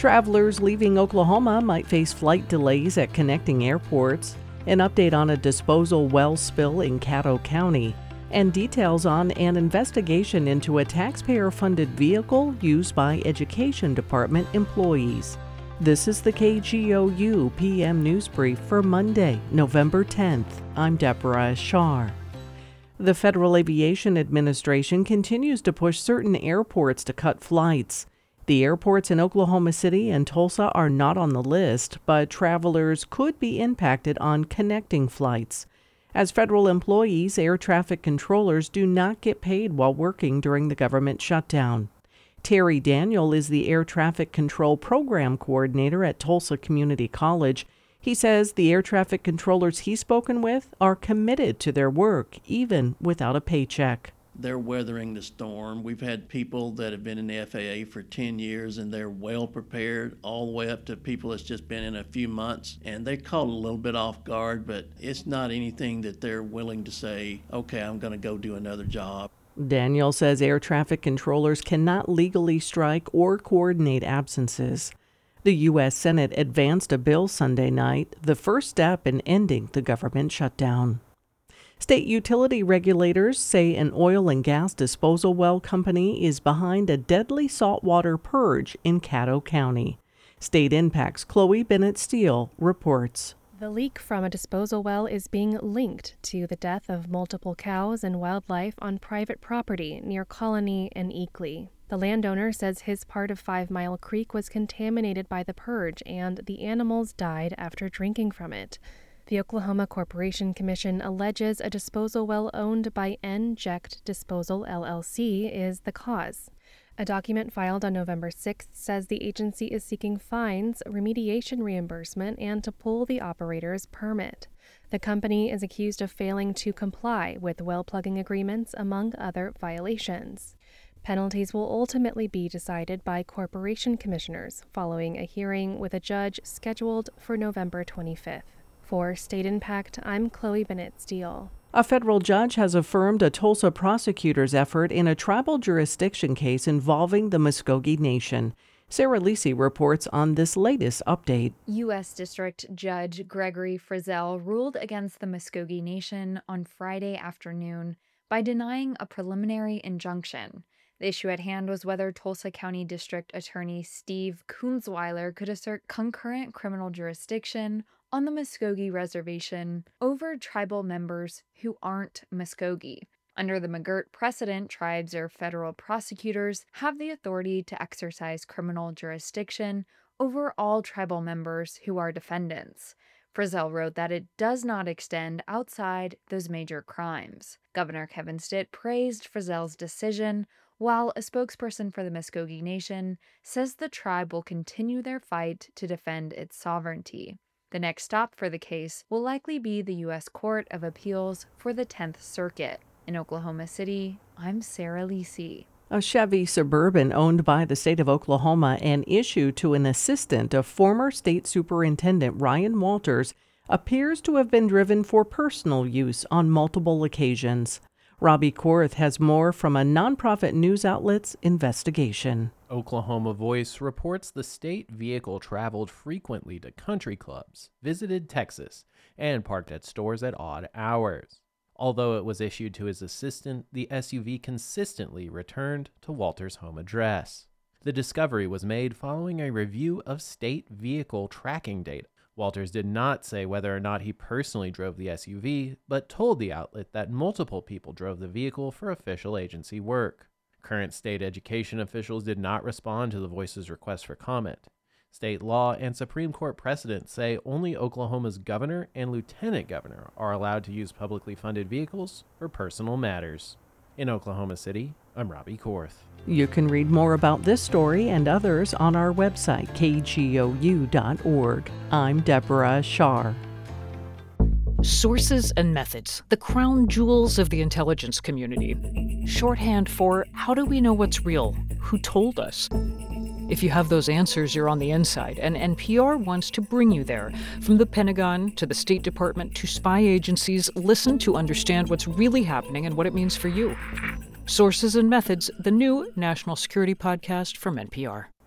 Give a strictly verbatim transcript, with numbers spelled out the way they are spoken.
Travelers leaving Oklahoma might face flight delays at connecting airports, an update on a disposal well spill in Caddo County, and details on an investigation into a taxpayer-funded vehicle used by Education Department employees. This is the K G O U P M News Brief for Monday, November tenth. I'm Deborah Ashar. The Federal Aviation Administration continues to push certain airports to cut flights. The airports in Oklahoma City and Tulsa are not on the list, but travelers could be impacted on connecting flights. As federal employees, air traffic controllers do not get paid while working during the government shutdown. Terry Daniel is the Air Traffic Control Program Coordinator at Tulsa Community College. He says the air traffic controllers he's spoken with are committed to their work, even without a paycheck. They're weathering the storm. We've had people that have been in the F A A for ten years and they're well prepared, all the way up to people that's just been in a few months. And they're caught a little bit off guard, but it's not anything that they're willing to say, okay, I'm going to go do another job. Daniel says air traffic controllers cannot legally strike or coordinate absences. The U S Senate advanced a bill Sunday night, the first step in ending the government shutdown. State utility regulators say an oil and gas disposal well company is behind a deadly saltwater purge in Caddo County. State Impact's Chloe Bennett Steele reports. The leak from a disposal well is being linked to the death of multiple cows and wildlife on private property near Colony and Eakley. The landowner says his part of Five Mile Creek was contaminated by the purge and the animals died after drinking from it. The Oklahoma Corporation Commission alleges a disposal well owned by N-Ject Disposal L L C is the cause. A document filed on November sixth says the agency is seeking fines, remediation reimbursement, and to pull the operator's permit. The company is accused of failing to comply with well plugging agreements, among other violations. Penalties will ultimately be decided by corporation commissioners following a hearing with a judge scheduled for November twenty-fifth. For State Impact, I'm Chloe Bennett Steele. A federal judge has affirmed a Tulsa prosecutor's effort in a tribal jurisdiction case involving the Muskogee Nation. Sarah Lisi reports on this latest update. U S District Judge Gregory Frizzell ruled against the Muskogee Nation on Friday afternoon by denying a preliminary injunction. The issue at hand was whether Tulsa County District Attorney Steve Kunzweiler could assert concurrent criminal jurisdiction on the Muskogee Reservation over tribal members who aren't Muskogee. Under the McGirt precedent, tribes or federal prosecutors have the authority to exercise criminal jurisdiction over all tribal members who are defendants. Frizzell wrote that it does not extend outside those major crimes. Governor Kevin Stitt praised Frizzell's decision, while a spokesperson for the Muskogee Nation says the tribe will continue their fight to defend its sovereignty. The next stop for the case will likely be the U S Court of Appeals for the tenth Circuit. In Oklahoma City, I'm Sarah Lisi. A Chevy Suburban owned by the state of Oklahoma and issued to an assistant of former State Superintendent Ryan Walters appears to have been driven for personal use on multiple occasions. Robbie Korth has more from a nonprofit news outlet's investigation. Oklahoma Voice reports the state vehicle traveled frequently to country clubs, visited Texas, and parked at stores at odd hours. Although it was issued to his assistant, the S U V consistently returned to Walter's home address. The discovery was made following a review of state vehicle tracking data. Walters did not say whether or not he personally drove the S U V, but told the outlet that multiple people drove the vehicle for official agency work. Current state education officials did not respond to the Voice's request for comment. State law and Supreme Court precedent say only Oklahoma's governor and lieutenant governor are allowed to use publicly funded vehicles for personal matters. In Oklahoma City, I'm Robbie Korth. You can read more about this story and others on our website, K G O U dot org. I'm Deborah Ashar. Sources and methods, the crown jewels of the intelligence community. Shorthand for how do we know what's real? Who told us? If you have those answers, you're on the inside, and N P R wants to bring you there. From the Pentagon to the State Department to spy agencies, listen to understand what's really happening and what it means for you. Sources and Methods, the new national security podcast from N P R.